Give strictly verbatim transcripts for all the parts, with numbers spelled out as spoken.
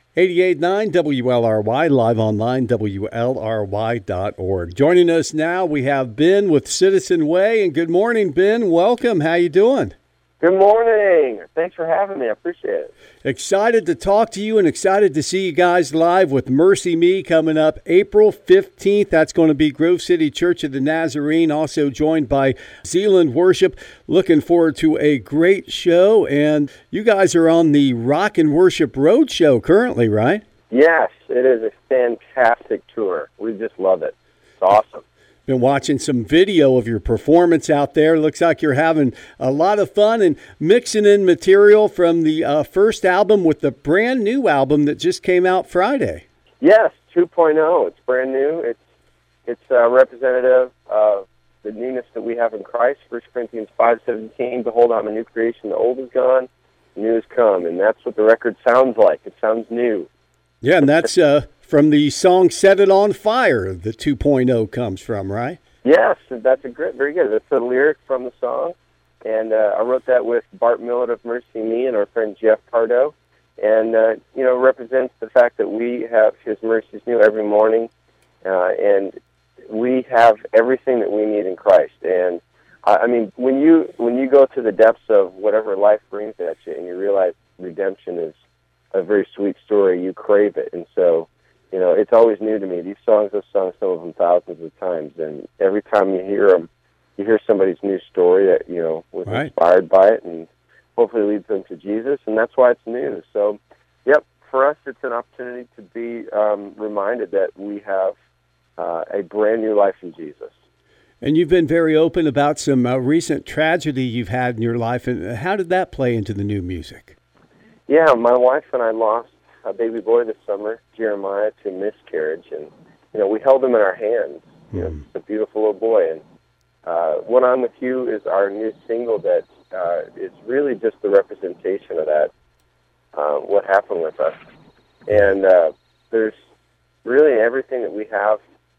eighty-eight point nine W L R Y, live online, W L R Y dot org. Joining us now, we have Ben with Citizen Way. And good morning, Ben. Welcome. How you doing? Good morning. Thanks for having me. I appreciate it. Excited to talk to you and excited to see you guys live with Mercy Me coming up April fifteenth. That's going to be Grove City Church of the Nazarene, also joined by Zealand Worship. Looking forward to a great show. And you guys are on the Rock and Worship Road Show currently, right? Yes, it is a fantastic tour. We just love it. It's awesome. Been watching some video of your performance out there. Looks like you're having a lot of fun and mixing in material from the uh, first album with the brand new album that just came out Friday. Yes, two point oh. It's brand new. It's it's uh, representative of the newness that we have in Christ. First Corinthians five seventeen. Behold, I'm a new creation. The old is gone, the new has come. And that's what the record sounds like. It sounds new. Yeah, and that's uh, from the song Set It On Fire, the two point oh comes from, right? Yes, that's a great, very good. That's a lyric from the song. And uh, I wrote that with Bart Millett of Mercy Me and our friend Jeff Pardo. And, uh, you know, represents the fact that we have His mercies new every morning. Uh, and we have everything that we need in Christ. And, uh, I mean, when you when you go to the depths of whatever life brings at you and you realize redemption is a very sweet story, you crave it. And so, you know, it's always new to me. These songs, I've sung some of them thousands of times, and every time you hear them, you hear somebody's new story that, you know, was right. inspired by it and hopefully leads them to Jesus, and that's why it's new. So, yep, for us, it's an opportunity to be um, reminded that we have uh, a brand new life in Jesus. And you've been very open about some uh, recent tragedy you've had in your life, and how did that play into the new music? Yeah, my wife and I lost a baby boy this summer, Jeremiah, to miscarriage, and you know we held him in our hands. You know, Mm. it's a beautiful little boy. And uh, "When I'm With You" is our new single that uh, is really just the representation of that, uh, what happened with us. And uh, there's really everything that we have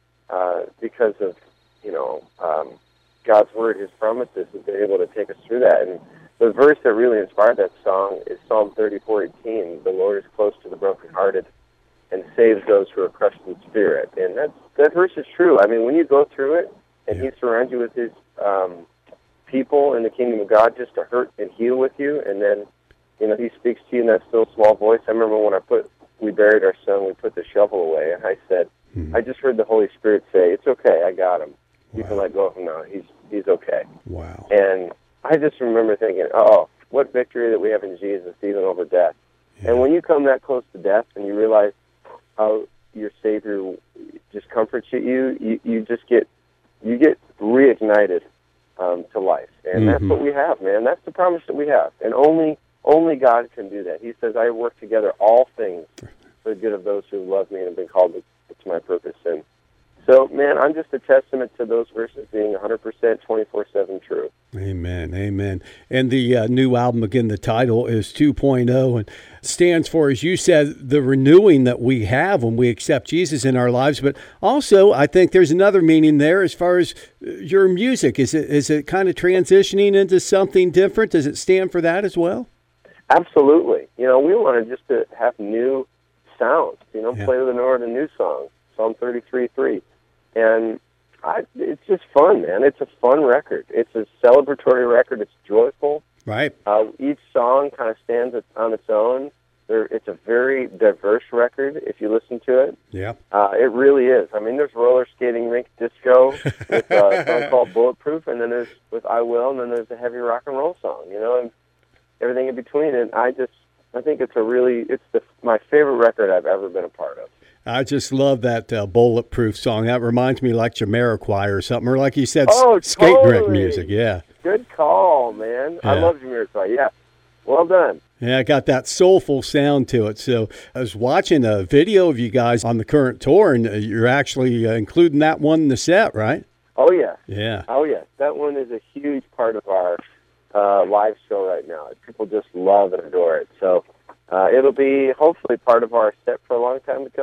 uh, because of you know um, God's word, His promises, has been able to take us through that. And the verse that really inspired that song is Psalm thirty-four eighteen. The Lord is close to the brokenhearted and saves those who are crushed in spirit. And that's, that verse is true. I mean, when you go through it and Yeah. He surrounds you with His um, people in the kingdom of God just to hurt and heal with you, and then, you know, He speaks to you in that still small voice. I remember when I put, we buried our son, we put the shovel away, and I said, Hmm. I just heard the Holy Spirit say, it's okay, I got him. You Wow. can let go of him now. He's, he's okay. Wow. And I just remember thinking, oh, what victory that we have in Jesus, even over death. Yeah. And when you come that close to death and you realize how your Savior just comforts you, you, you just get you get reignited um, to life. And Mm-hmm. that's what we have, man. That's the promise that we have. And only only God can do that. He says, I work together all things for the good of those who love me and have been called to, to my purpose. And so, man, I'm just a testament to those verses being one hundred percent twenty-four seven true. Amen, amen. And the uh, new album, again, the title is two point oh and stands for, as you said, the renewing that we have when we accept Jesus in our lives. But also, I think there's another meaning there as far as your music. Is it is it kind of transitioning into something different? Does it stand for that as well? Absolutely. You know, we wanted just to have new sounds, you know, Yeah. play the Lord a new song, Psalm thirty-three three. And I, it's just fun, man. It's a fun record. It's a celebratory record. It's joyful. Right. Uh, each song kind of stands on its own. There, it's a very diverse record if you listen to it. Yeah. Uh, it really is. I mean, there's roller skating rink disco with uh, a song called Bulletproof, and then there's with I Will, and then there's a heavy rock and roll song, you know, and everything in between. And I just, I think it's a really, it's the, my favorite record I've ever been a part of. I just love that uh, Bulletproof song. That reminds me like Jamiroquai or something, or like you said, Oh, s- skate rink totally. music. Yeah. Good call, man. I Yeah. love Jamiroquai. Yeah. Well done. Yeah, it got that soulful sound to it. So I was watching a video of you guys on the current tour, and uh, you're actually uh, including that one in the set, right? Oh, yeah. Yeah. Oh, yes. That one is a huge part of our uh, live show right now. People just love and adore it. So uh, it'll be hopefully part of our set for a long time to come.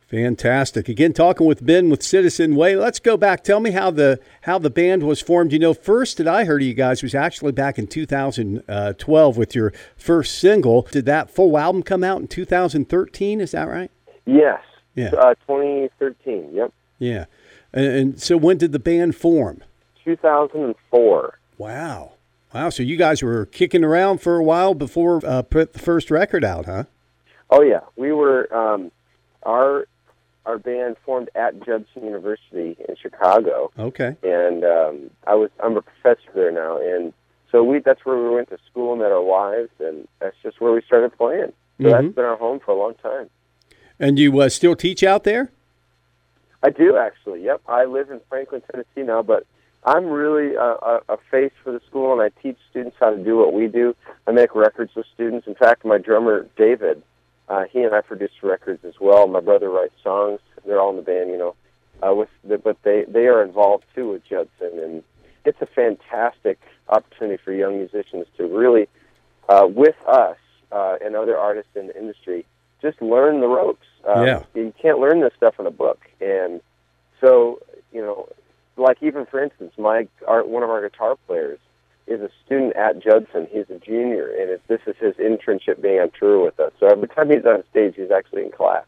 Fantastic. Again, talking with Ben with Citizen Way. Let's go back. Tell me how the how the band was formed. You know, first that I heard of you guys was actually back in two thousand twelve with your first single. Did that full album come out in two thousand thirteen? Is that right? Yes. Yeah. Uh, twenty thirteen. Yep. Yeah. And, and so when did the band form? two thousand four. Wow. Wow. So you guys were kicking around for a while before uh, put the first record out, huh? Oh yeah, we were. Um, our Our band formed at Judson University in Chicago. Okay. And um, I was I'm a professor there now, and so we that's where we went to school and met our wives, and that's just where we started playing. So Mm-hmm. that's been our home for a long time. And you uh, still teach out there? I do actually. Yep, I live in Franklin, Tennessee now, but I'm really a, a, a face for the school, and I teach students how to do what we do. I make records with students. In fact, my drummer David. Uh, he and I produce records as well. My brother writes songs. They're all in the band, you know. Uh, with the, but they, they are involved too with Judson, and it's a fantastic opportunity for young musicians to really, uh, with us uh, and other artists in the industry, just learn the ropes. Um, Yeah. You can't learn this stuff in a book, and so you know, like even for instance, my our, one of our guitar players is a student at Judson. He's a junior, and it, this is his internship being on tour with us. So every time he's on stage, he's actually in class.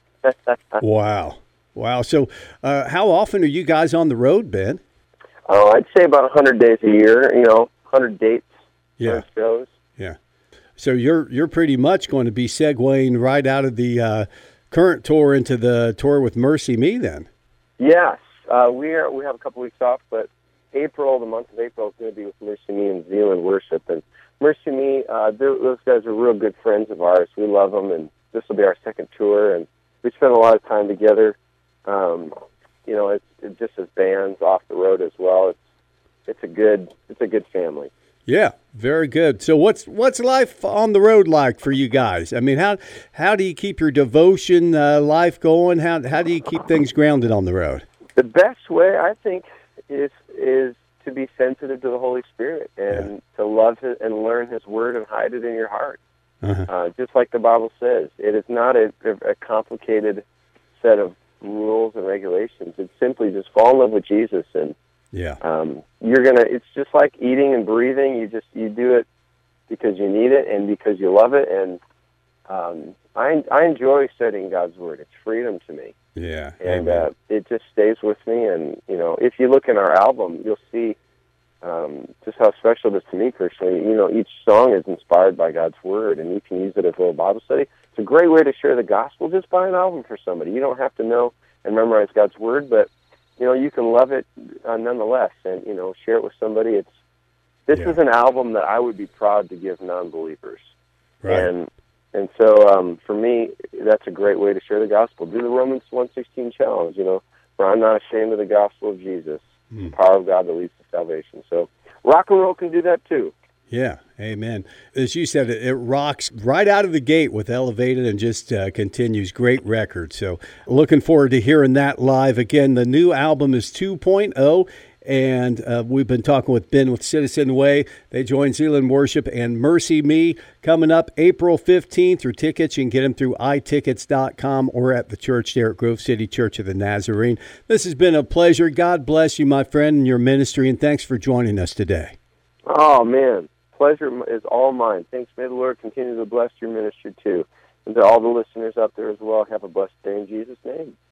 Wow. Wow. So uh, how often are you guys on the road, Ben? Oh, I'd say about one hundred days a year, you know, one hundred dates, Yeah. one hundred shows. Yeah. So you're you're pretty much going to be segueing right out of the uh, current tour into the tour with Mercy Me then. Yes, uh, we are. We have a couple weeks off, but April, the month of April, is going to be with Mercy Me and Zealand Worship. And Mercy Me, uh, those guys are real good friends of ours. We love them, and this will be our second tour. And we spend a lot of time together. Um, you know, it's it just as bands off the road as well. It's it's a good it's a good family. Yeah, very good. So what's what's life on the road like for you guys? I mean, how how do you keep your devotion uh, life going? How how do you keep things grounded on the road? The best way, I think, is is to be sensitive to the Holy Spirit and Yeah. to love His, and learn His Word and hide it in your heart. Uh-huh. Uh, just like the Bible says, it is not a, a complicated set of rules and regulations. It's simply just fall in love with Jesus, and Yeah. um, you're gonna. It's just like eating and breathing. You just you do it because you need it and because you love it. And um, I I enjoy studying God's Word. It's freedom to me. Yeah. And Amen. uh, it just stays with me. And, you know, if you look in our album, you'll see um, just how special it is to me personally. You know, each song is inspired by God's Word, and you can use it as a little Bible study. It's a great way to share the gospel. Just buy an album for somebody. You don't have to know and memorize God's Word, but, you know, you can love it uh, nonetheless and, you know, share it with somebody. It's This Yeah. is an album that I would be proud to give non-believers. Right. And And so, um, for me, that's a great way to share the gospel. Do the Romans one sixteen challenge, you know, for I'm not ashamed of the gospel of Jesus, Mm. the power of God that leads to salvation. So rock and roll can do that too. Yeah, amen. As you said, it, it rocks right out of the gate with Elevated and just uh, continues. Great record. So looking forward to hearing that live. Again, the new album is two point oh, and uh, we've been talking with Ben with Citizen Way. They join Zealand Worship and Mercy Me coming up April fifteenth. Through tickets, you can get them through i tickets dot com or at the church there at Grove City Church of the Nazarene. This has been a pleasure. God bless you, my friend, and your ministry, and thanks for joining us today. Oh, man. Pleasure is all mine. Thanks. May the Lord continue to bless your ministry too. And to all the listeners out there as well, have a blessed day in Jesus' name.